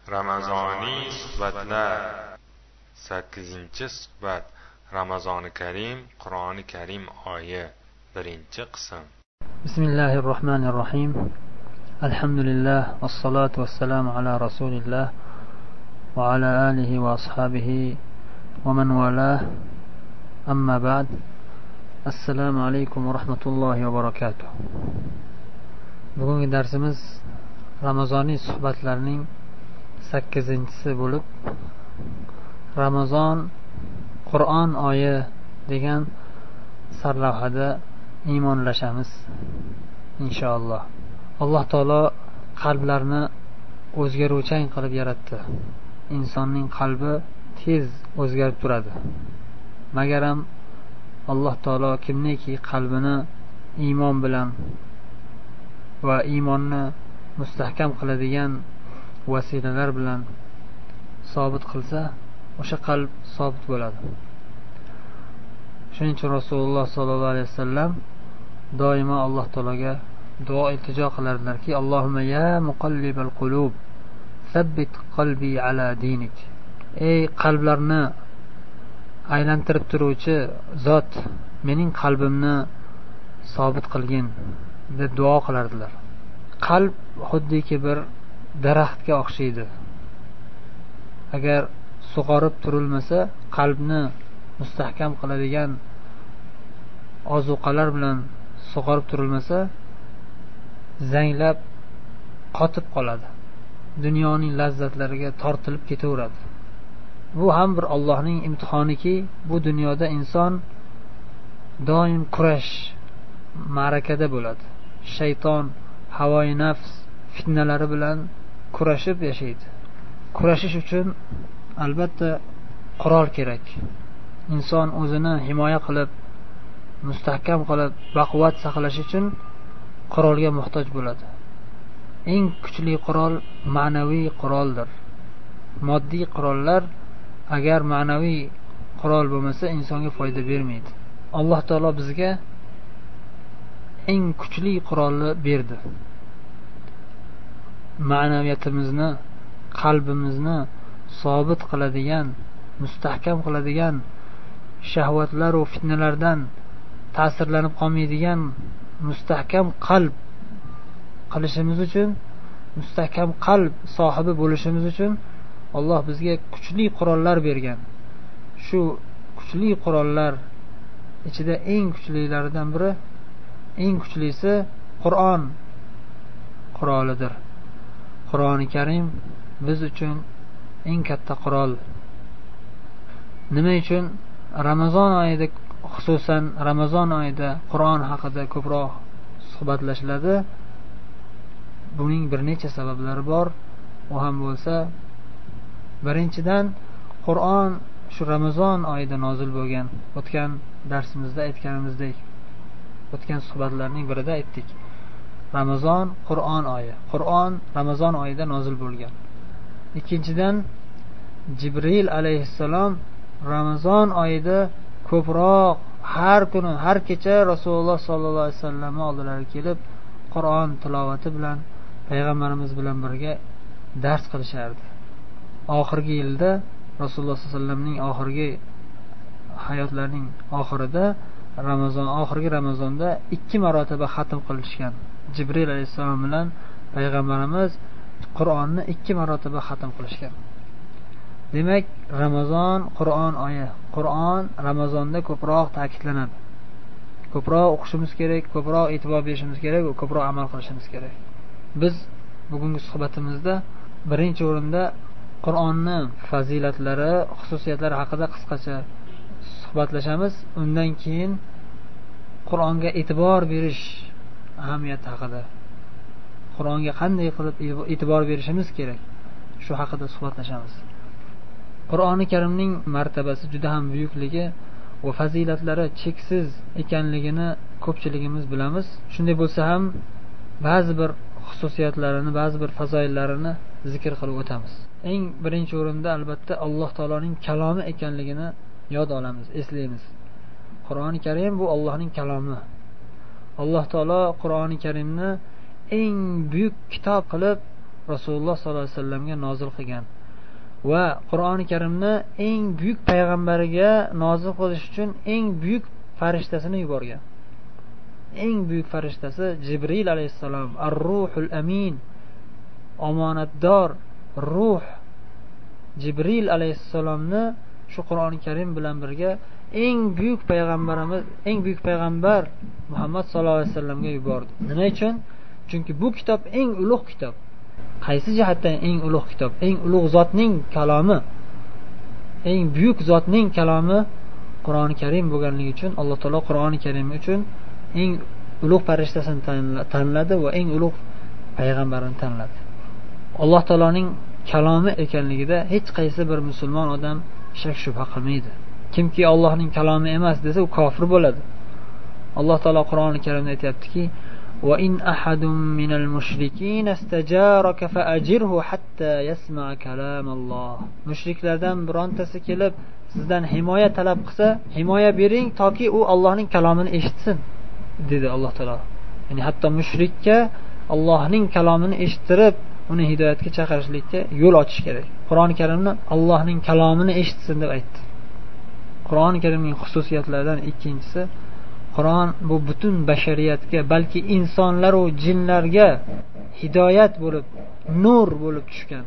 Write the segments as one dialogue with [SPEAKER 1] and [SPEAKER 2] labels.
[SPEAKER 1] Ramazoniy suhbatlar 8-suhbat Ramazoni Karim Qur'oni Karim oyi 1-qism.
[SPEAKER 2] Bismillahirrohmanirrohim. Alhamdulillah vassalatu vassalamu ala rasulillah va ala alihi va ashabihi va man walah. Amma ba'd. Assalomu alaykum va rahmatullohi va barakatuh. Bugungi darsimiz Ramazoniy suhbatlarning 8-si bo'lib, Ramazon Qur'on oyi degan sarlavhada iymonlashamiz inshaalloh. Alloh taolo qalblarni o'zgaruvchan qilib yaratdi. Insonning qalbi tez o'zgarib turadi. Magaram Alloh taolo kimniki qalbini iymon bilan va iymonni mustahkam qiladigan vasilalar bilan sobit qilsa, o'sha qalb sobit bo'ladi. Shuning uchun Rasululloh sollallohu alayhi vasallam doimo Alloh taologa duo iltijo qilardilarki, Allohumma ya muqallibal qulub sabbit qalbi ala dinik. Ey qalblarni aylantirib turuvchi zot, mening qalbimni sobit qilgin deb duo qilardilar. Qalb xuddiki bir daraxtga o'xshaydi. Agar sug'orib turilmasa, qalbni mustahkam qiladigan ozuqalar bilan sug'orib turilmasa, zanglab qotib qoladi. Dunyoning lazzatlariga tortilib ketaveradi. Bu ham bir Allohning imtihoniki, bu dunyoda inson doim kurash, ma'rakada bo'ladi. Shayton, havoi nafs fitnalari bilan kurashib yashaydi. Kurashish uchun albatta qurol kerak. Inson o'zini himoya qilib, mustahkam qilib, baquvvat saqlash uchun qurolga muhtoj bo'ladi. Eng kuchli qurol ma'naviy quroldir. Moddiy qurollar agar ma'naviy qurol bo'lmasa, insonga foyda bermaydi. Alloh taolo bizga eng kuchli qurolni berdi. Ma'naviyatimizni, qalbimizni sobit qiladigan, mustahkam qiladigan, shahvatlar va fitnalardan ta'sirlanib qolmaydigan mustahkam qalb qilishimiz uchun, mustahkam qalb sohibi bo'lishimiz uchun Alloh bizga kuchli qurollar bergan. Shu kuchli qurollar ichida eng kuchlilaridan biri, eng kuchlisi Qur'on qurolidir. Qur'oni Karim biz uchun eng katta qurol. Nima uchun Ramazon oyida, xususan Ramazon oyida Qur'on haqida ko'proq suhbatlashiladi? Buning bir necha sabablari bor. U ham bo'lsa, birinchidan Qur'on shu Ramazon oyida nozil bo'lgan. O'tgan darsimizda aytganimizdek, o'tgan suhbatlarning birida aytdik. Ramazon Qur'on oyi. Qur'on Ramazon oyida nozil bo'lgan. Ikkinchidan Jibril alayhissalom Ramazon oyida ko'proq har kuni, har kecha Rasululloh sollallohu alayhi vasallam oldilariga kelib, Qur'on tilovati bilan payg'ambarimiz bilan birga dars qilishardi. Oxirgi yilda Rasululloh sollallohu alayhi vasallamning oxirgi hayotlarining oxirida oxirgi Ramazonda 2 marotaba xatm qilishgan. Jibril alayhissalom bilan payg'ambarimiz Qur'onni 2 marotaba xatm qilishgan. Demak, Ramazon Qur'on oyi. Qur'on Ramazonda ko'proq ta'kidlanadi. Ko'proq o'qishimiz kerak, ko'proq e'tibor berishimiz kerak va ko'proq amal qilishimiz kerak. Biz bugungi suhbatimizda birinchi o'rinda Qur'onni fazilatlari, xususiyatlari haqida qisqacha suhbatlashamiz. Undan keyin Qur'onga e'tibor berish ahamiyati haqida, Qur'onga qanday qilib e'tibor berishimiz kerak, shu haqida suhbatlashamiz. Qur'oni Karimning martabasi juda ham buyukligi va fazilatlari cheksiz ekanligini ko'pchiligimiz bilamiz. Shunday bo'lsa ham ba'zi bir xususiyatlarini, ba'zi bir fazoillarini zikr qilib o'tamiz. Eng birinchi o'rinda albatta Alloh taoloning kalomi ekanligini yod olamiz, eslaymiz. Qur'oni Karim bu Allohning kalomi. Alloh taolo Qur'oni Karimni eng buyuk kitob qilib rasululloh sollallohu alayhi vasallamga nozil qilgan va Qur'oni Karimni eng buyuk payg'ambariga nozil qilish uchun eng buyuk farishtasini yuborgan. Eng buyuk farishtasi Jibril alayhissalom, ar-ruhul amin, omonatdor ruh Jibril alayhissalomni shu Qur'oni Karim bilan birga eng buyuk payg'ambar Muhammad sallallohu alayhi vasallamga yubordi. Nima uchun? Chunki bu kitob eng ulug' kitob. Qaysi jihatdan eng ulug' kitob? Eng ulug' zotning kalomi, eng buyuk zotning kalomi Qur'oni Karim bo'lganligi uchun Alloh taolo Qur'oni Karim uchun eng ulug' farishtasini tanladi va eng ulug' payg'ambarini tanladi. Alloh taoloning kalomi ekanligida hech qaysi bir musulmon odam shak shubha qilmaydi. Kimki Allohning kalomi emas desa, u kofir bo'ladi. Alloh taolo Qur'oni Karimda aytayaptiki: "Va in ahadun minal mushrikin istajaraka fa'ajirhu hatta yasma'a kalamalloh." Mushriklardan birontasi kelib sizdan himoya talab qilsa, himoya bering toki u Allohning kalomini eshitsin, dedi Alloh taolo. Ya'ni hatto mushrikka Allohning kalomini eshittirib, uni hidoyatga chaqirishlikka yo'l ochish kerak. Qur'oni Karimni Allohning kalomini eshitsin deb aytdi. Qur'oni Karimning xususiyatlaridan ikkinchisi, Qur'on bu butun bashariyatga, balki insonlar va jinlarga hidoyat bo'lib, nur bo'lib tushgan.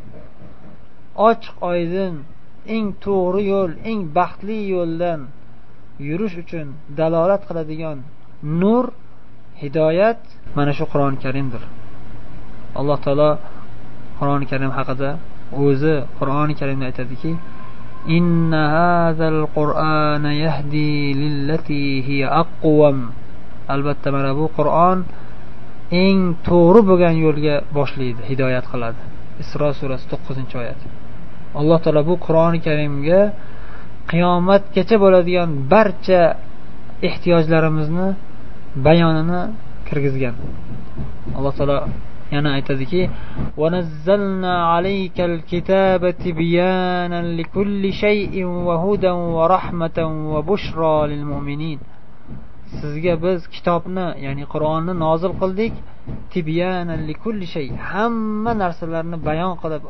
[SPEAKER 2] Ochiq oydin eng to'g'ri yo'l, eng baxtli yo'ldan yurish uchun dalolat qiladigan nur, hidoyat mana shu Qur'oni Karimdir. Alloh taolo Qur'oni Karim haqida o'zi Qur'oni Karimda aytadiki: "Inna hadzal Qur'ana yahdi lillati hiya aqwam." Albatta mana bu Qur'on eng to'g'ri bo'lgan yo'lga boshlaydi, hidoyat qiladi. Isro surasi 9-oyat. Alloh taolo bu Qur'oni Karimga qiyomatgacha bo'ladigan barcha ehtiyojlarimizni bayonini kirgizgan. Alloh taolo yana aytadiki: "Va nazzalna alaykal kitaba tibyanan likulli shay'in va hudan va rahmatan va bushra lil mu'minin." Sizga biz kitobni, ya'ni Qur'onni nozil qildik, tibyanan likulli shay, hamma narsalarni bayon qilib,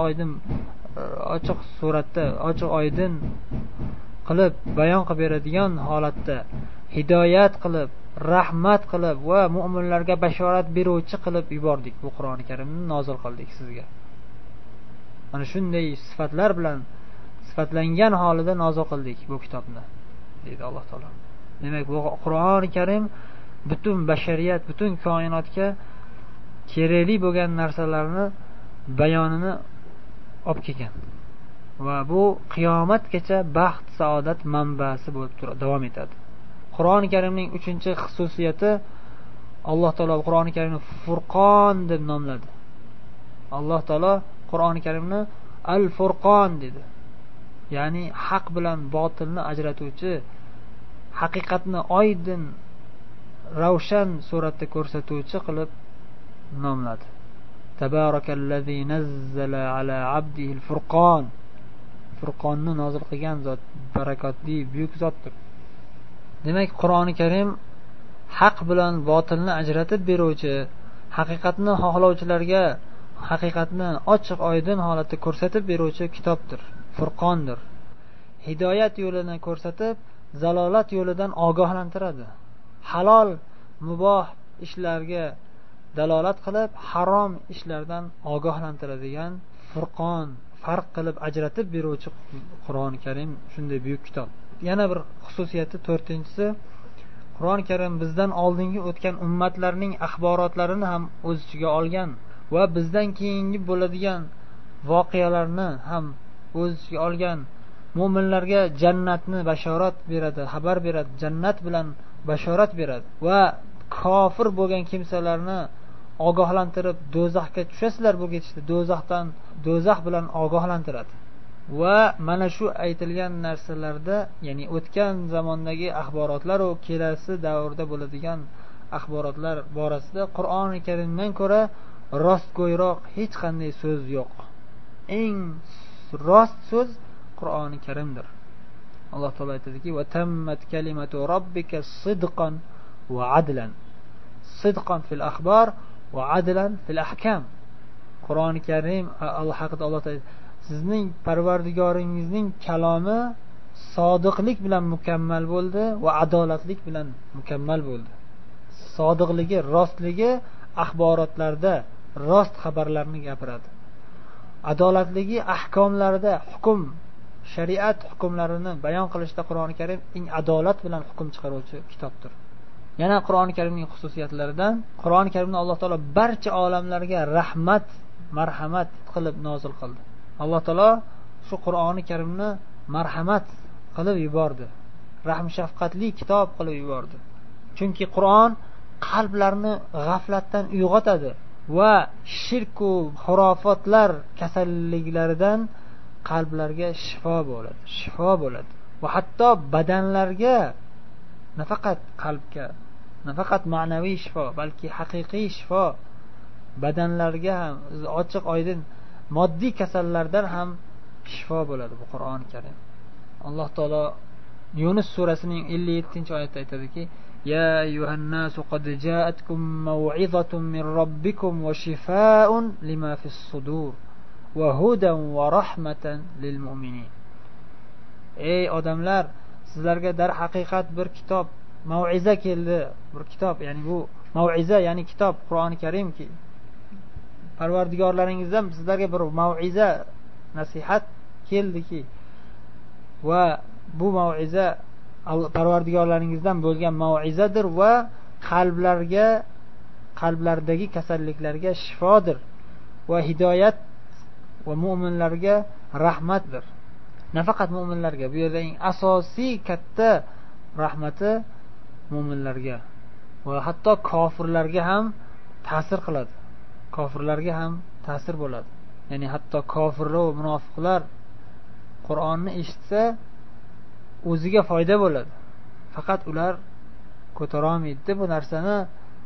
[SPEAKER 2] ochiq suratda, ochiq oydin qilib bayon qilib beradigan holatda, hidoyat qilib, rahmat qilib va mu'minlarga bashorat beruvchi qilib yubordik. Bu Qur'oni Karimni nozil qildik sizga. Mana shunday sifatlar bilan sifatlangan holida nozil qildik bu kitobni, deydi Alloh taolo. Demak, bu Qur'oni Karim butun bashariyat, butun koinotga kerakli bo'lgan narsalarni bayonini olib kelgan. Va bu qiyomatgacha baxt, saodat manbasi bo'lib davom etadi. Qur'oni Karimning 3-xususiyati, Alloh taolo Qur'oni Karimni Furqon deb nomladi. Alloh taolo Qur'oni Karimni Al-Furqon dedi. Ya'ni haq bilan botilni ajratuvchi, haqiqatni oydin, ravshan suratda ko'rsatuvchi qilib nomladi. Tabarakallazi nazzala ala abdihi al-Furqon. Furqonni nozil qilgan zot barakotli, buyuk zotdir. Demak, Qur'oni Karim haq bilan botilni ajratib beruvchi, haqiqatni xohlovchilarga haqiqatni ochiq oydin holatda ko'rsatib beruvchi kitobdir, Furqondir. Hidoyat yo'lini ko'rsatib, zalolat yo'lidan ogohlantiradi. Halol, muboh ishlarga dalolat qilib, harom ishlardan ogohlantiradigan Furqon, farq qilib ajratib beruvchi Qur'oni Karim shunday buyuk kitob. Yana bir xususiyati 4-si, Qur'oni Karim bizdan oldingi o'tgan ummatlarning axborotlarini ham o'z ichiga olgan va bizdan keyingi bo'ladigan voqealarni ham o'z ichiga olgan. Mu'minlarga jannatni bashorat beradi, xabar beradi, jannat bilan bashorat beradi va kofir bo'lgan kimsalarni ogohlantirib, do'zaxga tushasizlar bu ketishda, do'zax bilan ogohlantiradi. Va mana shu aytilgan narsalarda, ya'ni o'tgan zamondagi axborotlar va kelasi davrda bo'ladigan axborotlar borasida Qur'oni Karimdan ko'ra rostgo'yroq hech qanday so'z yo'q. Eng rost so'z Qur'oni Karimdir. Alloh taolo aytadiki: "Va tammat kalimatu robbika sidqan va adlan." Sidqan fil axbar va adlan fil ahkam. Qur'oni Karim Alloh haqida Alloh taolo sizning Parvardigoringizning kalomi sodiqlik bilan mukammal bo'ldi va adolatlik bilan mukammal bo'ldi. Sodiqligi, rostligi axborotlarda rost xabarlarni gapiradi. Adolatligi ahkomlarida hukm, shariat hukmlarini bayon qilishda Qur'oni Karim eng adolat bilan hukm chiqaruvchi kitobdir. Yana Qur'oni Karimning xususiyatlaridan Qur'oni Karimni Alloh taolo barcha olamlarga rahmat, marhamat qilib nozil qildi. Alloh taolo shu Qur'oni Karimni marhamat qilib yubordi. Rahm shafqatli kitob qilib yubordi. Chunki Qur'on qalblarni g'aflatdan uyg'otadi va shirk va xurofotlar kasalliklaridan qalblarga shifo bo'ladi. Shifo bo'ladi. Va hatto badanlarga, nafaqat qalbga, nafaqat ma'naviy shifo, balki haqiqiy shifo, badanlarga ham ochiq oydin moddiy kasallardan ham shifo bo'ladi bu Qur'oni Karim. Alloh taolo Yunus surasining 57-oyatida aytadiki: Ya ayyuhan nasu qad ja'atkum maw'izatun min robbikum wa shifaa'un lima fis sudur va hudan va rahmatan lil mu'minin. Ey odamlar, sizlarga dar haqiqat bir kitob, mav'iza keldi. Bir kitob, ya'ni bu mav'iza, ya'ni kitob Qur'oni Karimki Parvardigorlaringizdan sizlarga bir mav'iza, nasihat keldiki va bu mav'iza Parvardigorlaringizdan bo'lgan mav'izadir va qalblardagi kasalliklarga shifodir va hidoyat va mu'minlarga rahmatdir. Nafaqat mu'minlarga, bu yerda eng asosiy katta rahmati mu'minlarga va hatto kofirlarga ham ta'sir qiladi. Kofirlarga ham ta'sir bo'ladi. Ya'ni hatto kofirlar va munofiqlar Qur'onni eshitsa o'ziga foyda bo'ladi. Faqat ular ko'tara olmaydi. Bu narsani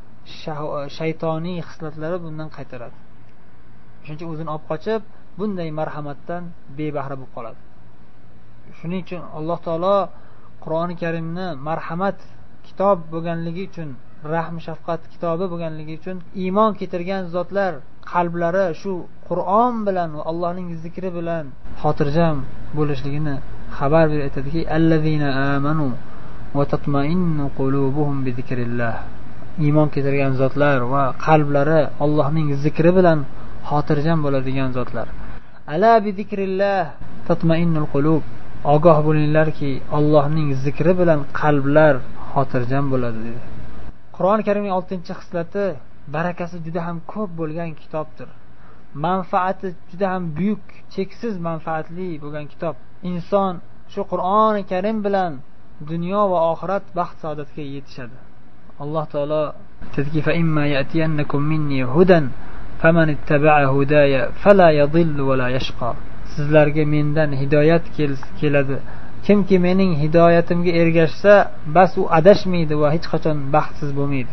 [SPEAKER 2] shaytoniy hislatlari bundan qaytaradi. Shuncha o'zini olib qochib, bunday marhamatdan bebahra bo'lib qoladi. Shuning uchun Alloh taolo Qur'oni Karimni marhamat kitob bo'lganligi uchun, rahm shafqat kitobi bo'lganligi uchun iymon keltirgan zotlar qalblari shu Qur'on bilan va Allohning zikri bilan xotirjam bo'lishligini xabar berib aytadiki: Allazina amanu va tatma'innu qulubuhum bi zikrillah. Iymon keltirgan zotlar va qalblari Allohning zikri bilan xotirjam bo'ladigan zotlar. Ala bi zikrillah tatma'innul qulub. Ogoh bo'linglarki, Allohning zikri bilan qalblar xotirjam bo'ladi dedi. Qur'oni Karimning 6-xislati barakasi juda ham ko'p bo'lgan kitobdir. Manfaati juda ham buyuk, cheksiz manfaatli bo'lgan kitob. Inson shu Qur'oni Karim bilan dunyo va oxirat baxt saodatga yetishadi. Alloh taolo aytadiki: "Fa imma ya'tiyannakum minni hudan faman ittaba'a hudaya fala yadhillu va la yashqa." Sizlarga mendan hidoyat keladi. Kimki mening hidoyatimga ergashsa, bas u adashmaydi va hech qachon baxtsiz bo'lmaydi.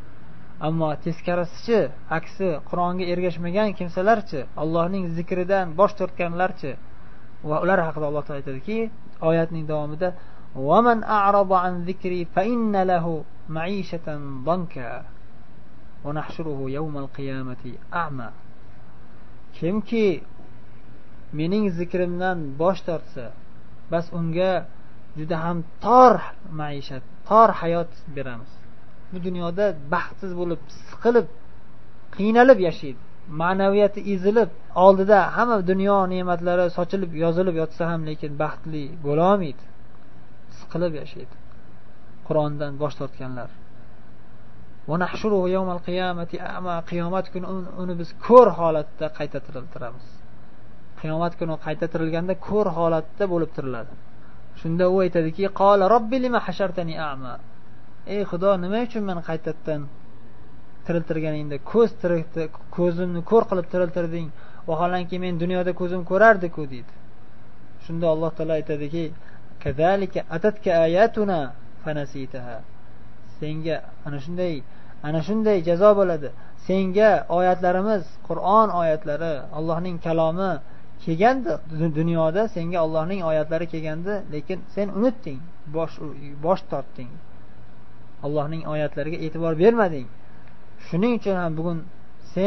[SPEAKER 2] Ammo teskarisichi, aksi Qur'onga ergashmagan kimsalarchi, Allohning zikridan bosh tortganlarchi, va ular haqida Alloh taolo aytadiki, oyatning davomida: "Va man a'rada an zikri fa inna lahu ma'ishatan danka va nahshuruhu yawmal qiyamati a'ma." Kimki mening zikrimdan bosh tortsa, bas unga juda ham tor maishat, tor hayot beramiz. Bu dunyoda baxtsiz bo'lib, siqilib, qiynalib yashaydi. Ma'naviyati ezilib, oldida hamma dunyo ne'matlari sochilib, yozilib yotsa ham lekin baxtli bo'la olmaydi. Siqilib yashaydi. Qur'ondan bosh tortganlar. Va nahshuruhu yawmal qiyamati a'ma. Qiyomat kuni uni biz ko'r holatda qayta tiriltiramiz. Qiyomat kuni qayta tirilganda ko'r holatda bo'lib tiriladi. Shunda u aytadiki: "Qala robbi lima hashartani a'ma." Ey Xudo, nima uchun meni qaytadan tiriltirganingda ko'zimni ko'r qilib tiriltirding? Vaholanki men dunyoda ko'zim ko'rardi-ku deydi. Shunda Alloh taolo aytadiki: "Kazalika atatka ayatuna fanasitaha." Senga ana shunday jazo bo'ladi. Senga oyatlarimiz, Qur'on oyatlari, Allohning kalomi kelganda dunyoda, senga Allohning oyatlari kelganda, lekin sen unutding, bosh tortding. Allohning oyatlariga e'tibor bermading. Shuning uchun ham bugun sen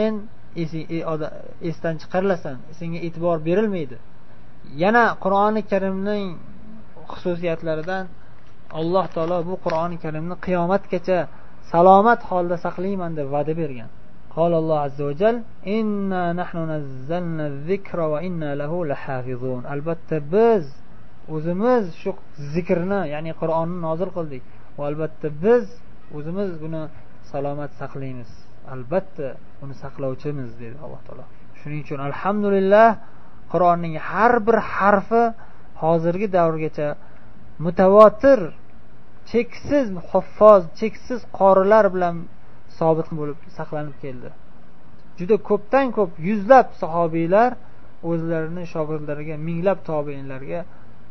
[SPEAKER 2] esdan chiqarilasan, senga e'tibor berilmaydi. Yana Qur'oni Karimning xususiyatlaridan Alloh taolo bu Qur'oni Karimni qiyomatgacha salomat holda saqlayman deb va'da bergan. Alloh azza va jal inna nahnu nazzalna zikra va inna lahu lahafizun. Albatta biz o'zimiz shu zikrni, ya'ni Qur'onni nozil qildik va albatta biz o'zimiz buni salomat saqlaymiz. Albatta uni saqlovchimiz dedi Alloh taolo. Shuning uchun alhamdulillah Qur'onning har bir harfi hozirgi davrgacha mutavotir, cheksiz huffoz, cheksiz qorilar bilan sobit bo'lib saqlanib keldi. Juda ko'pdan ko'p yuzlab sahobiylar o'zlarining shogirdlariga, minglab tobiinlarga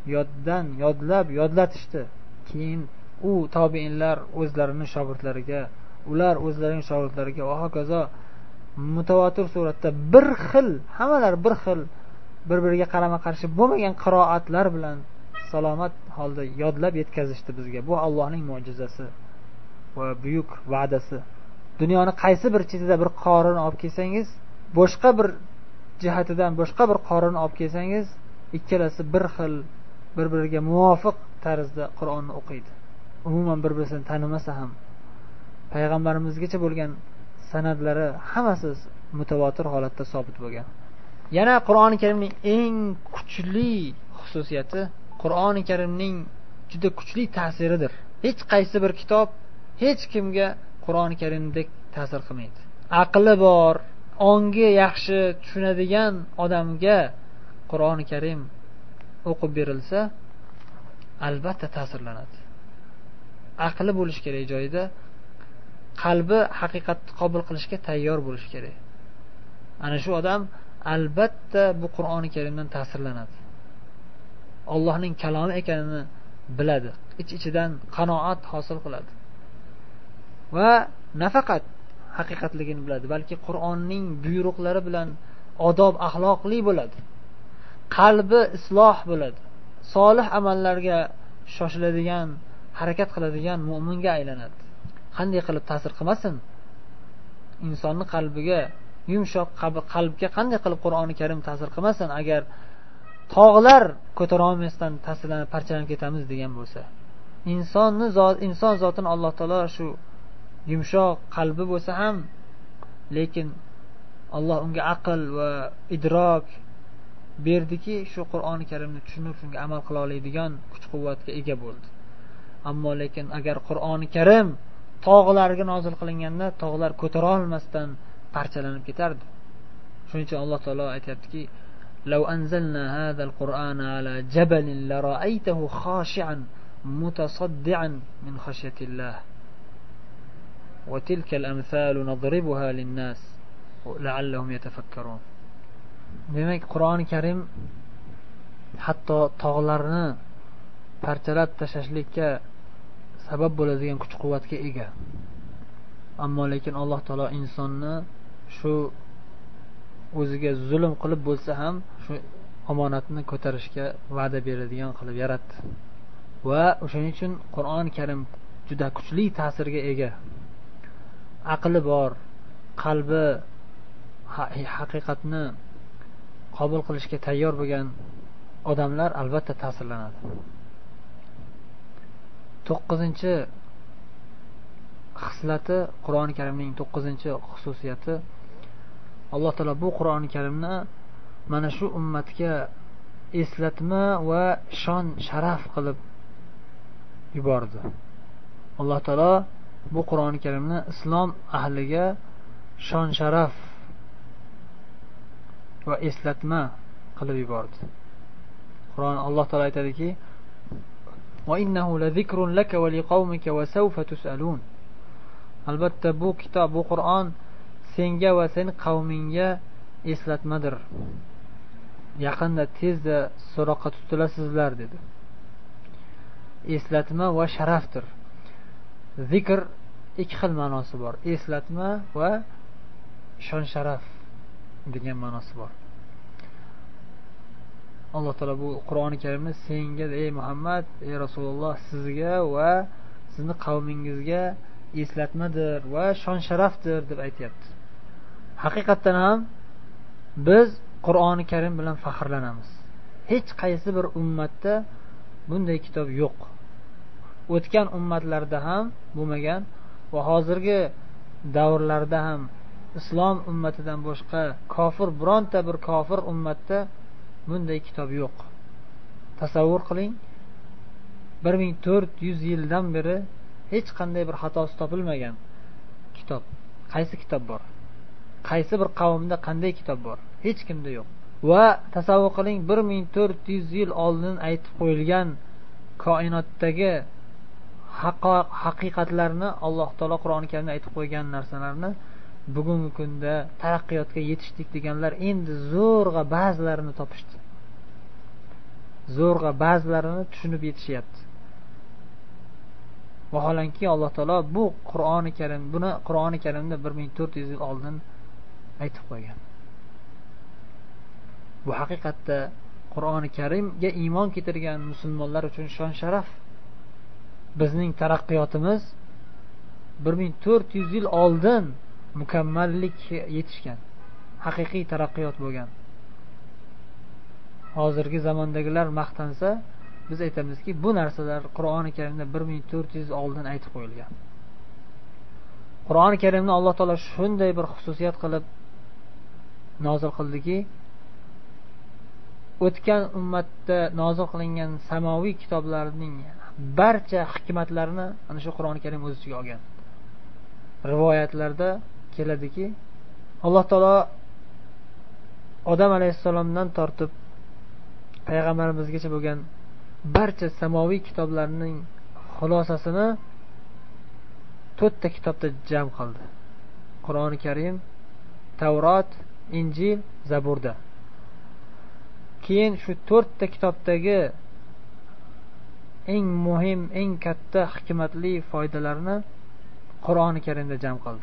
[SPEAKER 2] yodlatishdi. Keyin u tobiinlar o'zlarining shogirdlariga, ular o'zlarining shogirdlariga va hokazo mutavotir suratda bir xil, hammalar bir xil, bir-biriga qarama-qarshi bo'lmagan qiroatlar bilan salomat holda yodlab yetkazishdi bizga. Bu Allohning mo'jizasi va buyuk va'dasi. Dunyoni qaysi bir chetida bir qorini olib kelsangiz, boshqa bir jihatidan boshqa bir qorini olib kelsangiz, ikkalasi bir xil, bir-biriga muvofiq tarzda Qur'onni o'qiydi. Umuman bir-birini tanimasa ham payg'ambarimizgacha bo'lgan sanadlari hammasi mutavotir holatda sobit bo'lgan. Yana Qur'oni Karimning eng kuchli xususiyati Qur'oni Karimning juda kuchli ta'siridir. Hech qaysi bir kitob hech kimga Qur'oni Karimdek ta'sir qilmaydi. Aqli bor, ongi yaxshi tushunadigan odamga Qur'oni Karim o'qib berilsa, albatta ta'sirlanadi. Aqli bo'lish kerak joyida, qalbi haqiqatni qabul qilishga tayyor bo'lish kerak. Ana shu odam albatta bu Qur'oni Karimdan ta'sirlanadi. Allohning kalomi ekanini biladi, ich-ichidan qanoat hosil qiladi. Va nafaqat haqiqatligini biladi, balki Qur'onning buyruqlari bilan odob axloqli bo'ladi. Qalbi isloh bo'ladi. Solih amallarga shoshiladigan, harakat qiladigan mu'minga aylanadi. Qanday qilib ta'sir qilmasin? Insonning qalbiga, yumshoq qalbga qanday qilib Qur'oni Karim ta'sir qilmasin agar tog'lar ko'tara olmasdan ta'sirlanib parchalanib ketamiz degan bo'lsa. Inson zotini Alloh taolo shu yumshoq qalbi bo'lsa ham, lekin Alloh unga aql va idrok berdiki, shu Qur'oni Karimni tushunib, shunga amal qila oladigan kuch-quvvatga ega bo'ldi. Ammo lekin agar Qur'oni Karim tog'larga nozil qilinganda, tog'lar ko'tara olmasdan parchalanib ketardi. Shuning uchun Alloh taolo aytayaptiki: "Law anzalna hadzal Qur'ana ala jabalin la ra'aytahu khashi'an mutasaddian min khashyatillah. Wa tilka al-amthalu nadribuha lin-nas la'allahum yatafakkarun." Demak, Qur'oni Karim hatto tog'larni parchalab tashlashlikka sabab bo'ladigan kuch-quvvatga ega. Ammo lekin Alloh taolo insonni shu o'ziga zulm qilib bo'lsa ham shu omonatni ko'tarishga va'da beradigan qilib yaratdi. Va o'shaning uchun Qur'oni Karim juda kuchli ta'sirga ega. Aqli bor, qalbi haqiqatni qabul qilishga tayyor bo'lgan odamlar albatta ta'sirlanadi. 9-xislati, Qur'oni Karimning 9-xususiyati, Alloh taolo bu Qur'oni Karimni mana shu ummatga eslatma va shon sharaf qilib yubordi. Alloh taolo bu Qur'oni Karimni islom ahliga shon sharaf va eslatma qilib yubordi. Qur'on Alloh taolo aytadiki: "Va innahu la zikrun laka va liqaumika va sawfa tusalun." Albatta bu kitob, bu Qur'on senga va sening qavmingga eslatmadir. Yaqinda tezda so'roqqa tutilasizlar dedi. Eslatma va sharafdir. Zikr ikki xil ma'nosi bor. Eslatma va shon sharaf degan ma'nosi bor. Alloh taolo bu Qur'oni Karimni senga, ey Muhammad, ey Rasululloh, sizga va sizning qavmingizga eslatmadir va shon sharafdir deb aytayapti. haqiqatdan ham biz Qur'oni Karim bilan faxrlanamiz. Hech qaysi bir ummatda bunday kitob yo'q. O'tgan ummatlarda ham bo'lmagan va hozirgi davrlarda ham islom ummatidan boshqa bironta bir kofir ummatda bunday kitob yo'q. Tasavvur qiling, 1400 yildan beri hech qanday bir xatosi topilmagan kitob. Qaysi kitob bor? Qaysi bir qavmda qanday kitob bor? Hech kimda yo'q. Va tasavvur qiling, 1400 yil oldin aytib qo'yilgan koinotdagi haqiqatlarni, Alloh taolo Qur'oni Karimda aytib qo'ygan narsalarni bugungi kunda taraqqiyotga yetishdik deganlar endi zo'rg'a ba'zilarini topishdi. Zo'rg'a ba'zilarini tushunib yetishyapti. Vaholanki Alloh taolo bu Qur'oni Karim, buni Qur'oni Karimda 1400 yil oldin aytib qo'ygan. Bu haqiqatda Qur'oni Karimga iymon keltirgan musulmonlar uchun shon sharaf. Bizning taraqqiyotimiz 1400 yil oldin mukammallikka yetishgan, haqiqiy taraqqiyot bo'lgan. Hozirgi zamondagilar maqtansa, biz aytamizki, bu narsalar Qur'oni Karimda 1400 yil oldin aytib qo'yilgan. Qur'oni Karimni Alloh taolo shunday bir xususiyat qilib nozil qildiki, o'tgan ummatda nozil qilingan samoviy kitoblarning barcha hikmatlarini ana shu Qur'oni Karim o'z ichiga olgan. Rivoyatlarda keladiki, Alloh taolo Odam alayhissalomdan tortib payg'ambarimizgacha bo'lgan barcha samoviy kitoblarning xulosasini 4 ta kitobda jam qildi. Qur'oni Karim, Tavrot, Injil, Zaburda. Keyin shu 4 ta kitobdagi eng muhim, eng katta hikmatli foydalarni Qur'oni Karimda jam qildi.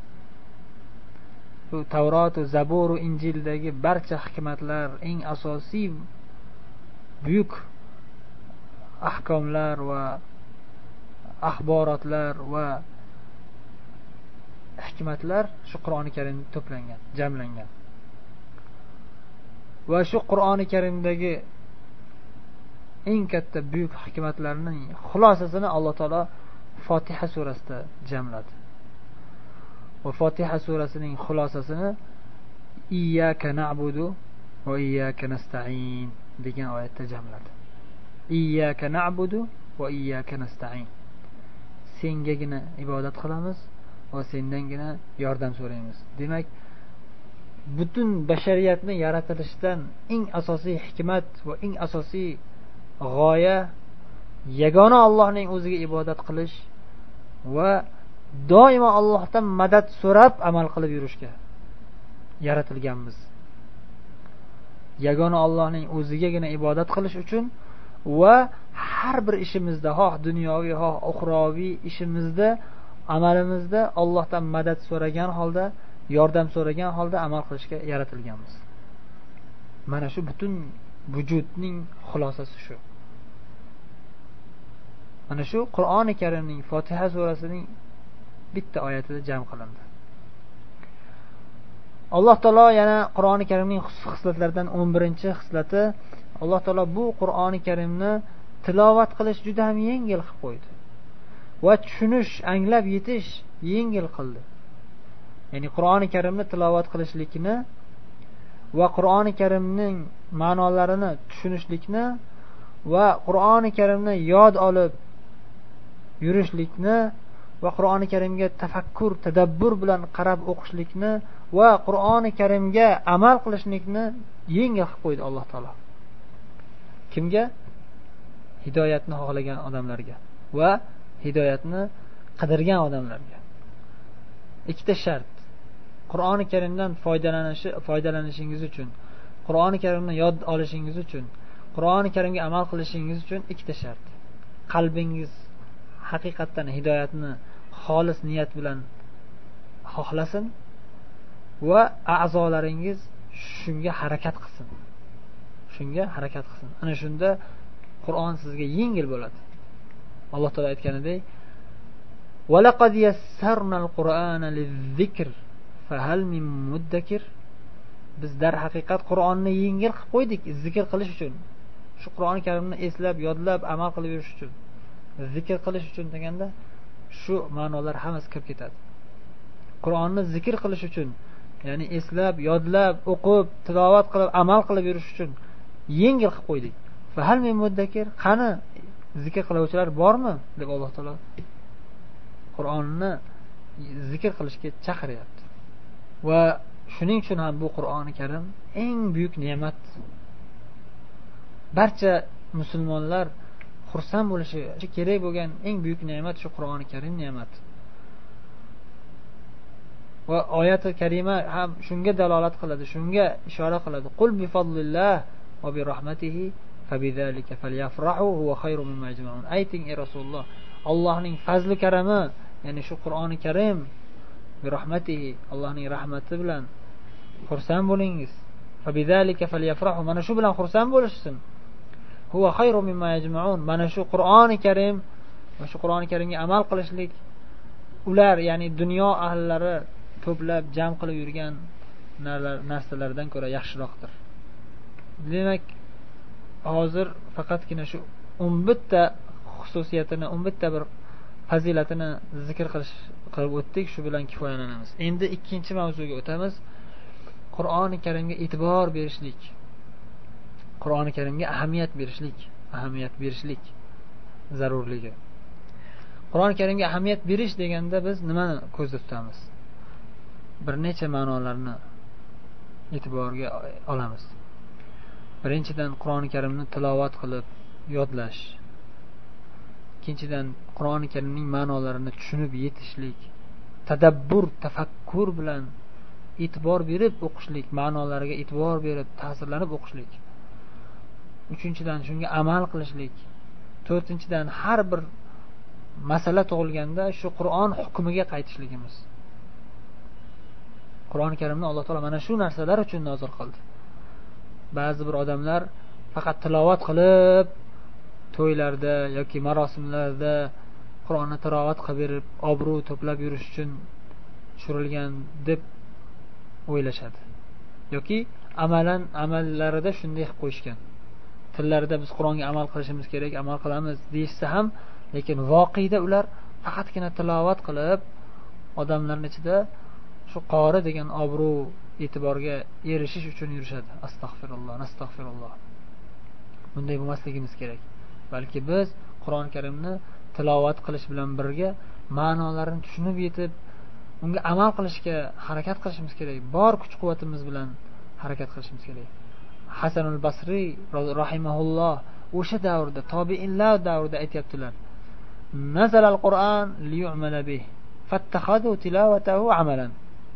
[SPEAKER 2] Bu Tavrot va Zabur va Injildagi barcha hikmatlar, eng asosiy buyuk ahkomlar va axborotlar va hikmatlar shu Qur'oni Karimda to'plangan, jamlangan. Va shu Qur'oni Karimdagi eng katta buyuk hikmatlarning xulosasini Alloh taolo Fotiha surasida jamladi. Va Fotiha surasining xulosasini Iyyaka na'budu va iyyaka nasta'in degan oyatda jamladi. Iyyaka na'budu va iyyaka nasta'in. Sengagina ibodat qilamiz va sendangina yordam so'raymiz. Demak, butun bashariyatni yaratilishidan eng asosiy hikmat va eng asosiy g'oya yagona Allohning o'ziga ibodat qilish va doimo Allohdan madad so'rab amal qilib yurishga yaratilganmiz. Yagona Allohning o'zigagina ibodat qilish uchun va har bir ishimizda, xoh dunyoviy, xoh uxroviy ishimizda, amalimizda Allohdan madad so'ragan holda, yordam so'ragan holda amal qilishga yaratilganmiz. Mana shu butun vujudning xulosasi shu. Mana shu Qur'oni Karimning Fotiha surasining bitta oyatida jam qilindi. Alloh taolo yana Qur'oni Karimning xislatlaridan 11-xislati, Alloh taolo bu Qur'oni Karimni tilovat qilish juda ham yengil qilib qo'ydi. Va tushunish, anglab yetish yengil qildi. Ya'ni Qur'oni Karimni tilovat qilishlikni va Qur'oni Karimning ma'nolarini tushunishlikni va Qur'oni Karimni yod olib yurishlikni va Qur'oni Karimga tafakkur, tadabbur bilan qarab o'qishlikni va Qur'oni Karimga amal qilishlikni yengil qilib qo'ydi Alloh taolo. Kimga? Hidoyatni xohlagan odamlarga va hidoyatni qidirgan odamlarga. Ikkita shart. Qur'oni Karimdan foydalanishingiz uchun, Qur'oni Karimni yod olishingiz uchun, Qur'oni Karimga amal qilishingiz uchun ikkita shart. Qalbingiz haqiqatdan hidoyatni xolis niyat bilan xohlasin va a'zolaringiz shunga harakat qilsin. Ana shunda Qur'on sizga yengil bo'ladi. Alloh taolo aytganidek: "Va laqad yassarnal Qur'ana liz-zikr fahal min muddakir. Biz darhaqiqat Qur'onni yengil qilib qo'ydik zikr qilish uchun. Shu Qur'oni Karimni eslab, yodlab, amal qilib yurish uchun, zikr qilish uchun deganda shu ma'nolar hammasi kirib ketadi. Qur'onni zikr qilish uchun, ya'ni eslab, yodlab, o'qib, tilovat qilib, amal qilib yurish uchun yengil qilib qo'ydik. Fahal min muddakir, qani zikr qiluvchilar bormi deb Alloh taolo Qur'onni zikr qilishga chaqiryapti. Va shuning uchun ham bu Qur'oni Karim eng buyuk ne'mat. Barcha musulmonlar xursand bo'lishi kerak bo'lgan eng buyuk ne'mat shu Qur'oni Karim ne'mati. Va oyati karima ham shunga dalolat qiladi, shunga ishora qiladi. Qul bi fadlillah va bi rahmatihi fabizalika falyafrahu huwa khayru mimma yajma'un. Ayting ey Rasululloh, Allohning fazli karami, ya'ni shu Qur'oni Karim bi rahmatihi, Allohning rahmati bilan xursand bo'lingiz. Fabizalika falyafrahu, mana shu bilan xursand bo'lishsin. Huwa khayru mimma yajma'un. Mana shu Qur'oni Karim va shu Qur'oni Karimga amal qilishlik ular, ya'ni dunyo ahllari to'plab jam qilib yurgan narsalardan ko'ra yaxshiroqdir. Demak, hozir faqatgina shu 11 ta xususiyatini, 11 ta bir fazilatini zikr qilib o'tdik, shu bilan kifoyalanamiz. Endi ikkinchi mavzuga o'tamiz. Qur'oni Karimga e'tibor berishlik, Qur'oni Karimga ahamiyat berishlik zarurligi. Qur'oni Karimga ahamiyat berish deganda biz nimani ko'zda tutamiz? Bir necha ma'nolarni e'tiborga olamiz. Birinchidan, Qur'oni Karimni tilovat qilib yodlash. Ikkinchidan, Qur'oni Karimning ma'nolarini tushunib yetishlik, tadabbur, tafakkur bilan e'tibor berib o'qishlik, ma'nolariga e'tibor berib ta'sirlanib o'qishlik. Uchinchidan, shunga amal qilishlik. To'rtinchidan, har bir masala tug'ilganda shu Qur'on hukmiga qaytishligimiz. Qur'oni Karimni Alloh taolo mana shu narsalar uchun nozil qildi. Ba'zi bir odamlar faqat tilovat qilib to'ylarda yoki marosimlarda Qur'onni tilovat qilib berib, obro' to'plab yurish uchun tushirilgan deb o'ylashadi. Yoki amallarida shunday qilib qo'yishgan. Tillarida biz Qur'onga amal qilishimiz kerak, amal qilamiz deyishsa ham, lekin voqeda ular faqatgina tilovat qilib odamlarning ichida shu qori degan obro' e'tiborga erishish uchun yurishadi. Astagfirulloh. Bunday bo'lmasligimiz kerak. Balki biz Qur'oni Karimni tilovat qilish bilan birga ma'nolarini tushunib yetib, unga amal qilishga harakat qilishimiz kerak. Bor kuch-quvvatimiz bilan harakat qilishimiz kerak. Hasanul Basri rahimahulloh o'sha davrda, tobiinlar davrida aytibdilar: "Nazalal Qur'on liyu'mala bih, fattakhadu tilawatahu amalan."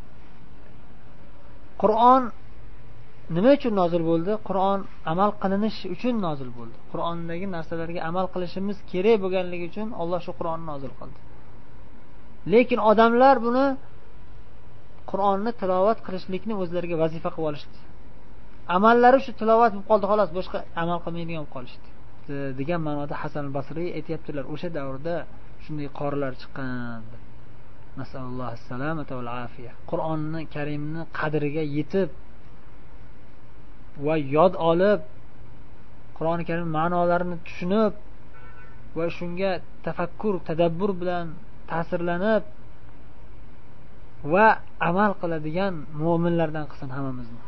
[SPEAKER 2] Qur'on nima uchun nozil bo'ldi? Qur'on amal qilinish uchun nozil bo'ldi. Qur'ondagi narsalarga amal qilishimiz kerak bo'lganligi uchun Alloh shu Qur'onni nozil qildi. Lekin odamlar buni Qur'onni tilovat qilishlikni o'zlariga vazifa qilib olishdi. Amallari shu tilovat bo'lib qoldi, xolos, boshqa amal qilmaydigan bo'lib qolishdi. Degan ma'noda Hasan al-Basri aytibdilar, o'sha davrda shunday qorilar chiqqan. Nasallallohu as-salamata val afiya. Qur'onni Karimni qadriga yetib va yod olib, Qur'oni Karim ma'nolarini tushunib va shunga tafakkur, tadabbur bilan ta'sirlanib va amal qiladigan mu'minlardan qilsin hammamizni.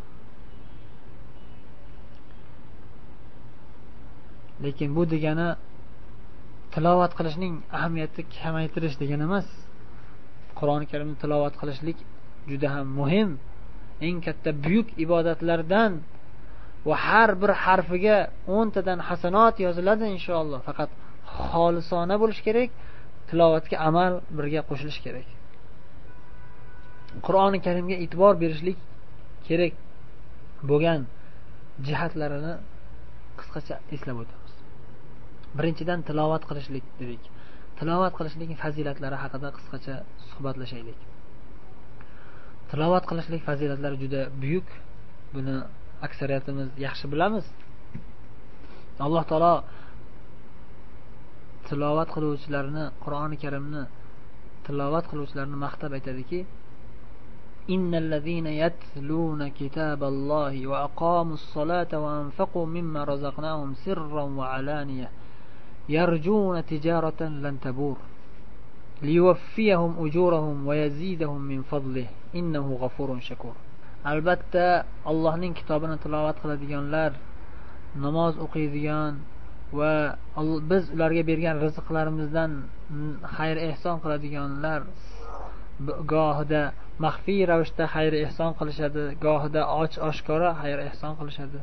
[SPEAKER 2] Lekin bu degani tilovat qilishning ahamiyatini kamaytirish degani emas. Qur'oni Karimni tilovat qilishlik juda ham muhim, eng katta buyuk ibodatlardan va har bir harfiga 10 tadan hasanot yoziladi inshaalloh. Faqat xolisona bo'lish kerak, tilovatga amal birga qo'shilish kerak. Qur'oni Karimga e'tibor berishlik kerak bo'lgan jihatlarini qisqacha eslab o'tamiz. Birinchidan, tilovat qilishlik dedik. Tilovat qilishlikning fazilatlari haqida qisqacha suhbatlashaylik. Tilovat qilishlik fazilatlari juda buyuk. Buni aksariyatimiz yaxshi bilamiz. Alloh taolo tilovat qiluvchilarni, Qur'oni Karimni tilovat qiluvchilarni maqtab aytadiki: innallazina yatluna kitaballahi va aqamus solata va anfaqu mimma razaqnahum sirran va alaniyah yarjuna tijaratan lan tabur liyuwaffiyahum ujurahum va yazidahum min fadlihi innahu g'afurun shakur. Albatta Allohning kitobini tilovat qiladiganlar, namoz o'qiydigan va biz ularga bergan rizqlarimizdan xayr ehson qiladiganlar gohida maxfiy ravishda xayr ehson qilishadi, gohida oshkora xayr ehson qilishadi.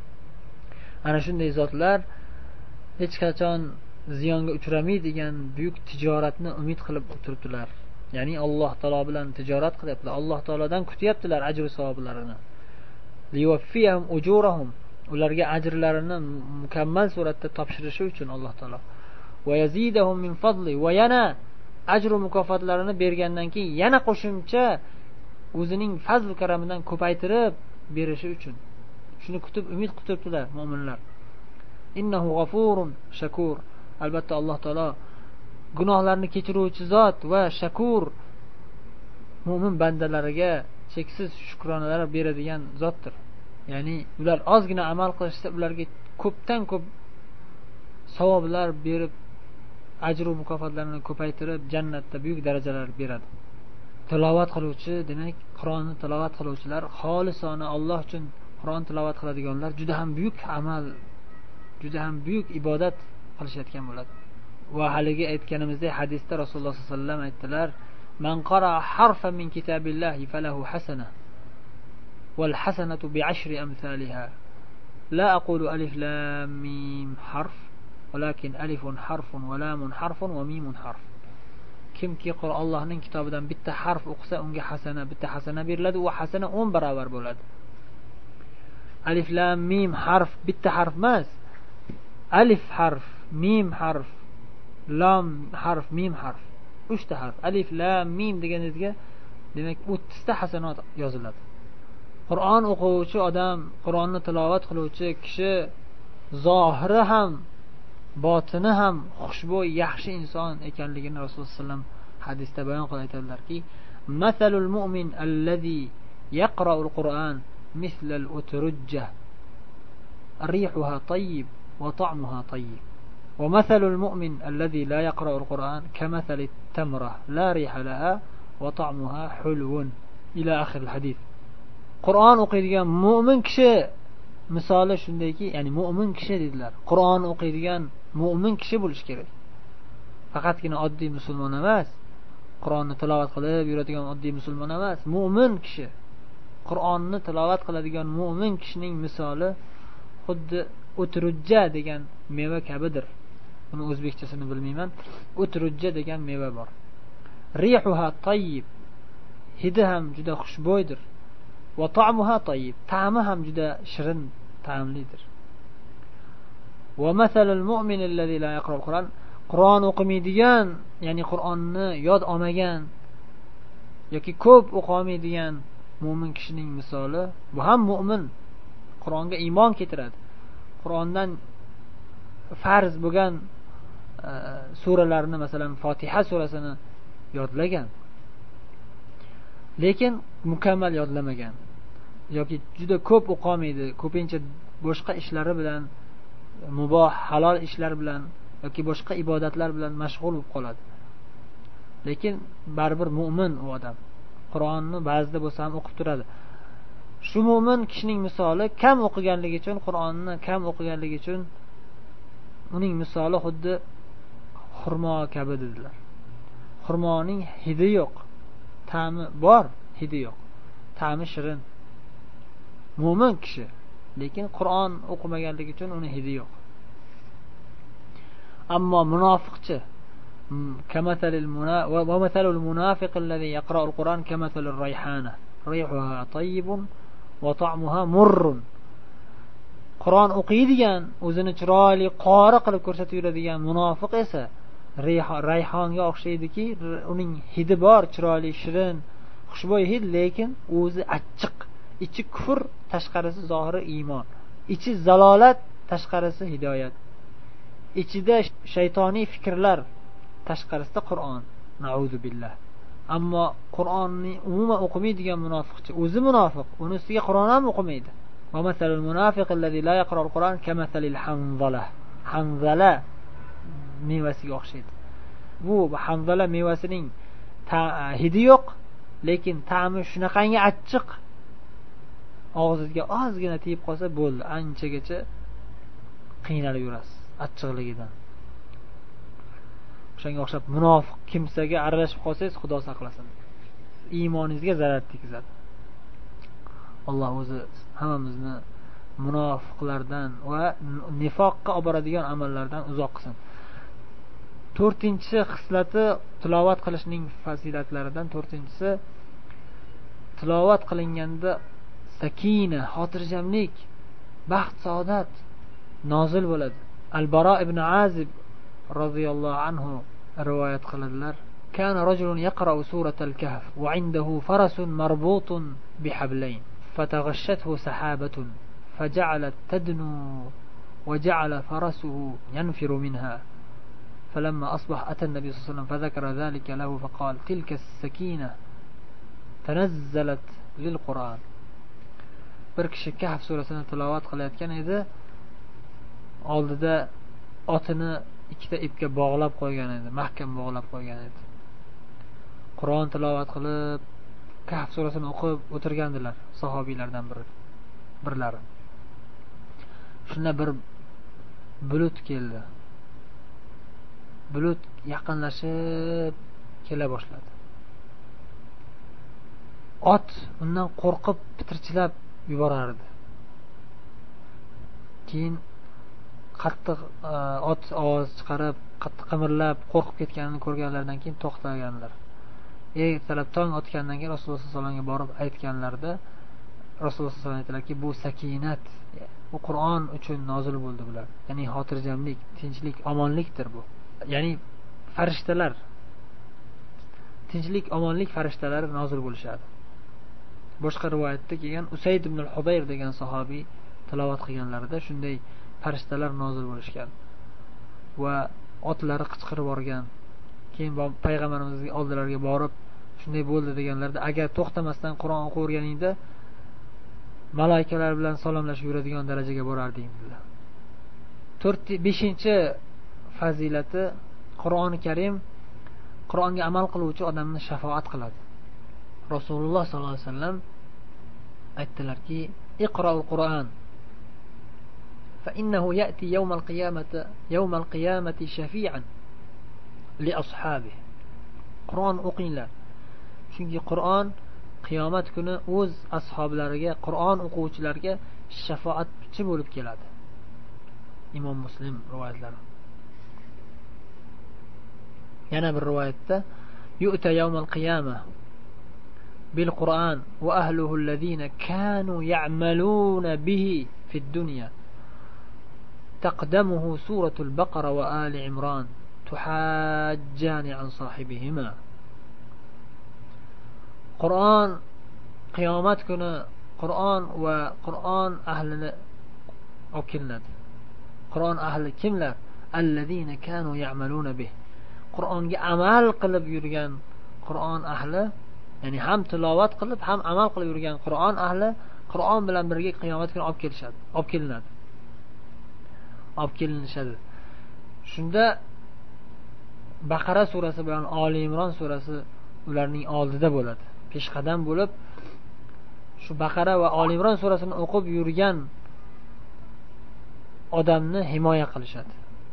[SPEAKER 2] Ana shunday zotlar hech qachon ziyonga uchramaydigan buyuk tijoratni umid qilib o'tiribdilar. Ya'ni Alloh taolo bilan tijorat qilyaptilar. Alloh taolodan kutyaptilar ajr savoblarini. Liwaffiyahum ujurahum, ularga ajrlarini mukammal suratda topshirishi uchun Alloh taolo. Va yazidahum min fadli, va yana ajr mukofotlarini bergandan keyin yana qo'shimcha o'zining fazl karamidan ko'paytirib berishi uchun. Shuni kutib umid qilib turibdilar mu'minlar. Innahu g'afurun shakur. Albatta Alloh taolo gunohlarni kechiruvchi zot va shakur, mu'min bandalariga cheksiz shukronalar beradigan zotdir. Ya'ni ular ozgina amal qilishsa ularga ko'pdan ko'p savoblar berib, ajr va mukofotlarni ko'paytirib, jannatda buyuk darajalar beradi. Tilovat qiluvchi, demak, Qur'onni tilovat qiluvchilar, xolisona Alloh uchun Qur'on tilovat qiladiganlar juda ham buyuk amal, juda ham buyuk ibodat qilishayotgan bo'ladi. Va haligi aytganimizdek hadisda Rasululloh sollallohu alayhi vasallam aytdilar: "Man qara harfan min kitabillahi falahu hasana wal hasanatu bi'ashri amsalha. La aqulu alif lam mim harf, walakin alifun harfun wa lamun harfun wa mimun harf." Kimki Allohning kitobidan bitta harf o'qisa, unga bitta hasana beriladi, va hasana 10 barobar bo'ladi. Alif lam mim harf bitta harf emas. Alif harf, mim harf, lam harf, mim harf. 3 ta harf. Alif lam mim deganingizga demak 30 ta hasanat yoziladi. Qur'on o'quvchi odam, Qur'onni tilovat qiluvchi kishi zohiri ham, botini ham xushbo'y, yaxshi inson ekanligini Rasululloh sollallohu alayhi vasallam hadisda bayon qilib aytadilarki: "Masalul mu'min allazi yaqra'ul Qur'an mislal utrujjah, rihuha tayyib wa ta'muha tayyib. Wa masalul mu'min allazi la yaqra'ul Qur'an kamathalit tamra la riha laha wa ta'muha hulwun." ila oxir hadis. Qur'on o'qiydigan mu'min kishi misoli shundayki, ya'ni mu'min kishi dedilar. Qur'on o'qiydigan mu'min kishi bo'lish kerak. Faqatgina oddiy musulmon emas, Qur'onni tilovat qilib yuradigan oddiy musulmon emas, mu'min kishi. Qur'onni tilovat qiladigan mu'min kishining misoli xuddi utrujja degan meva kabidir. Uni o'zbekchasini bilmayman. Utrujja degan meva bor. Rihuha tayyib, hidi ham juda xushbo'ydir. Va ta'muha tayyib, ta'mi ham juda shirin, ta'mlidir. Va masalul mu'min allazi la yaqra'ul Qur'an, Qur'on o'qimaydigan, ya'ni Qur'onni yod olmagan yoki ko'p o'qimaydigan mu'min kishining misoli, bu ham mu'min, Qur'onga iymon keltiradi. Qur'ondan farz bo'lgan suralarni, masalan, Fotiha surasini yodlagan, lekin mukammal yodlamagan yoki juda ko'p o'qimaydi, ko'pincha boshqa ishlari bilan, muboh halol ishlar bilan yoki boshqa ibodatlar bilan mashg'ul bo'lib qoladi. Lekin baribir mu'min u odam. Qur'onni ba'zida bo'lsa ham o'qib turadi. Shu mu'min kishining misoli kam o'qiganligi uchun, Qur'onni kam o'qiganligi uchun uning misoli xuddi xurmo kabi dedilar. Xurmoning hidi yo'q, ta'mi bor, hidi yo'q. Ta'mi shirin. Mu'min kishi, lekin Qur'on o'qimaganligi uchun uni hidi yo'q. Ammo munofiqchi, va mathalul munafiq allazi yaqra'ul Qur'an kamathalur rayhana, rihuha tayyibun va ta'muha murrun. Qur'on o'qiydigan, o'zini chiroyli qori qilib ko'rsatib yuradigan munofiq esa rayhonga o'xshaydiki, uning hidi bor, chiroyli, shirin, xushbo'y hid, lekin o'zi achchiq. Ichi kufr, tashqarisi zohiri iymon. Ichi zalolat, tashqarisi hidoyat. Ichida shaytoniy fikrlar, tashqarisida Qur'on. Na'udzu billah. ammo Qur'onni umuman o'qimaydigan munofiqchi o'zi munofiq, uni ustiga Qur'on ham o'qimaydi. Va masalul munofiq allazi la yaqra'ul Qur'on kamasalil hanzala. Hanzala mevasiga o'xshaydi. Bu hanzala mevasining hidi yo'q, lekin ta'mi shunaqangi achchiq, og'zingizga ozgina tegib qolsa bo'ldi, anchagacha qiynalib yurasiz achchiqligidan. O'shanga o'xshab munofiq kimsaga aralashib qolsangiz, Xudo saqlasin, iymoningizga zarar tegizadi. Alloh o'zi hammamizni munofiqlardan va nifoqqa olib boradigan amallardan uzoq qilsin. 4-chi xislati tilovat qilishning fazilatlaridan 4-chisi tilovat qilinganda sakina, xotirjamlik, baxt, saodat nozil bo'ladi. Al-Bara ibn Azib radhiyallohu anhu rivoyat qiladilar. Kana rajulun yaqra'u suratal kahf wa 'indahu farasun marbutun bihablayn fataghashathu sahabatun faja'alat tadnu wa ja'ala farasuhu yanfiru minha. فلما أصبح أتى النبي صلى الله عليه وسلم فذكر ذلك له فقال تلك السكينة تنزلت للقرآن. bir kishi Kahf surasini tilovat qilayotgan edi, oldida otini ikkita ipga bog'lab qo'ygan edi, mahkam bog'lab qo'ygan edi. Qur'on tilovat qilib Kahf surasini o'qib o'tirgandilar sahobiylardan birlari. Shunda bir bulut keldi. Bulut yaqinlashib kela boshladi. Ot undan qo'rqib pitirchilab yuborardi. Keyin qattiq ot ovoz chiqarib, qattiq qimirlab, qo'rqib ketganini ko'rganlardan keyin to'xtaganlar. Ertalab tong otgandan keyin Rasululloh sollallohu alayhi vasallamga borib aytganlarida Rasululloh sollallohu alayhi vasallam aytdilarki, bu sakinat, bu Qur'on uchun nozil bo'ldi bular. Ya'ni xotirjamlik, tinchlik, omonlikdir bu. Ya'ni farishtalar, tinchlik, omonlik farishtalari nozil bo'lishadi. Boshqa rivoyatda kelgan Usayd ibn al-Hudayr degan sahobiy tilovat qilganlarida shunday farishtalar nozil bo'lishgan va otlari qichqirib borgan. Keyin payg'ambarimizning oldilariga borib shunday bo'ldi deganlarda, agar to'xtamasdan Qur'on o'qiganingda malaikalar bilan salomlashib yuradigan darajaga borarding dedilar. 5-chi fazilati Qur'oni Karim Qur'onga amal qiluvchi odamni shafaat qiladi. Rasululloh sollallohu alayhi vasallam aytdilarki, iqra'ul Qur'on fa innahu ya'ti yawmal qiyamati shafi'an li ashabihi. Qur'on o'qinglar, chunki Qur'on qiyomat kuni o'z ashablariga, Qur'on o'quvchilarga shafaatchi bo'lib keladi. Imom Muslim rivoyatlari. Yana bir rivoyatda yu'ta yawmal qiyamah bil Qur'an va ahluhu allazina kanu ya'maluna bihi fid dunya taqdamuhu suratul Baqara wa Ali Imran tuhajjani an sahibihima. Qur'on qiyomat kuni Qur'on va Qur'on ahlini o'kilinadi. Qur'on ahli kimlar? Allazina kanu ya'maluna bihi. Qur'onga amal qilib yurgan Qur'on ahli, ya'ni ham tilovat qilib, ham amal qilib yurgan Qur'on ahli Qur'on bilan birga qiyomat kuni olib kelinishadi. Shunda Baqara surasi bilan Ali Imron surasi ularning oldida bo'ladi. Peshqadam bo'lib, shu Baqara va Ali Imron surasini o'qib yurgan odamni himoya qilishadi.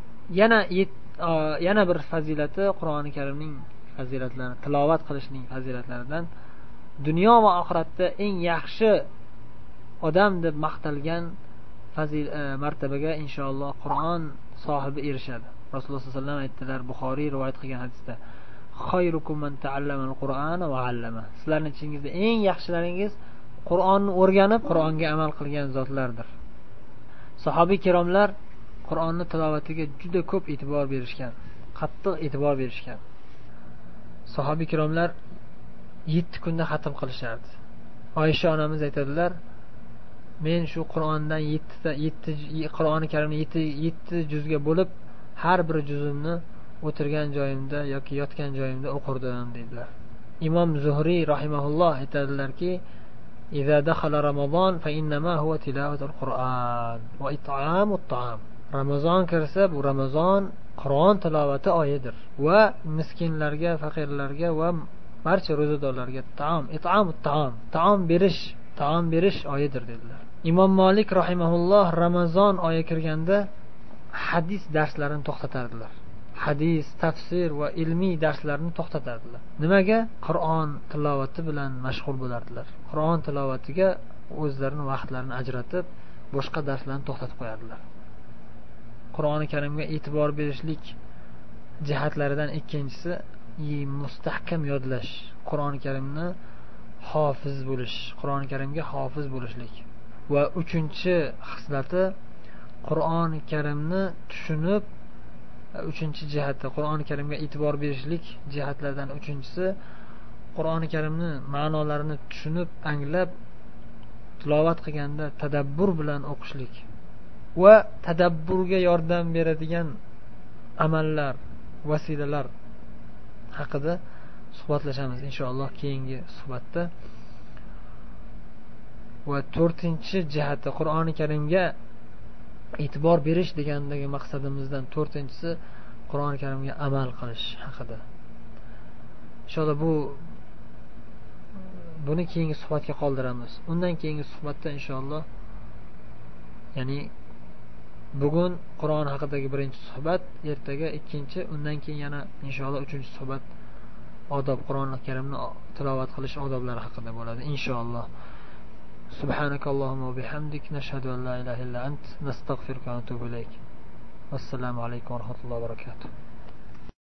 [SPEAKER 2] Yana bir fazilati Qur'oni Karimning fazilatlari, tilovat qilishning fazilatlaridan dunyo va oxiratda eng yaxshi odam deb maqtalgan martabaga inshaalloh Qur'on sohibi erishadi. Rasululloh sollallohu alayhi vasallam aytdilar, Buxoriy rivoyat qilgan hadisda, khayrukum man ta'allama al-Qur'ana va 'allama. Sizlarning ichingizda eng yaxshilaringiz Qur'onni o'rganib, Qur'onga amal qilgan zotlardir. Sahobiy kiromlar Qur'onni tilovatiga juda ko'p e'tibor berishgan, qattiq e'tibor berishgan. Sahobiy kiromlar 7 kunda xatm qilishardi. Oysha onamiz aytadilar, men shu Qur'ondan 7 Qur'oni Karimni 7 juzga bo'lib, har bir juzimni o'tirgan joyimda yoki yotgan joyimda o'qirdim dedilar. imom Zuhriy rahimahulloh aytadilarki, إذا دخل رمضان فإنما هو تلاوة القرآن وإطعام الطعام. Ramazon kirsa, bu Ramazon Qur'on tilovati oyidir va miskinlarga, faqirlarga va barcha ro'zadorlarga taom berish oyidir dedilar. Imom Malik rahimahulloh Ramazon oyi kirganda hadis darslarini to'xtatardilar. Hadis, tafsir va ilmiy darslarni to'xtatardilar. Nimaga? Qur'on tilovati bilan mashg'ul bo'lardilar. Qur'on tilovatiga o'zlarining vaqtlarini ajratib, boshqa darslarni to'xtatib qo'yardilar. Qur'oni Karimga e'tibor berishlik jihatlaridan ikkinchisi mustahkam yodlash, Qur'oni Karimni hofiz bo'lish, Qur'oni Karimga hofiz bo'lishlik. Va uchinchi xislati Qur'oni Karimni tushunib, uchinchi jihati Qur'oni Karimga e'tibor berishlik jihatlaridan uchinchisi Qur'oni Karimni ma'nolarini tushunib, anglab tilovat qilganda tadabbur bilan o'qishlik va tadabburga yordam beradigan amallar, vasilalar haqida suhbatlashamiz inshaalloh keyingi suhbatda. Va to'rtinchi jihati Qur'oni Karimga e'tibor berish degandagi maqsadimizdan to'rtinchisi Qur'oni Karimga amal qilish haqida. Inshaalloh buni keyingi suhbatga qoldiramiz. Undan keyingi suhbatda inshaalloh, ya'ni bugun Qur'on haqidagi birinchi suhbat, ertaga ikkinchi, undan keyin yana inshaalloh uchinchi suhbat odob, Qur'oni Karimni tilovat qilish odoblari haqida bo'ladi inshaalloh. سبحانك اللهم وبحمدك نشهد أن لا إله إلا أنت نستغفرك ونتوب إليك. والسلام عليكم ورحمة الله وبركاته.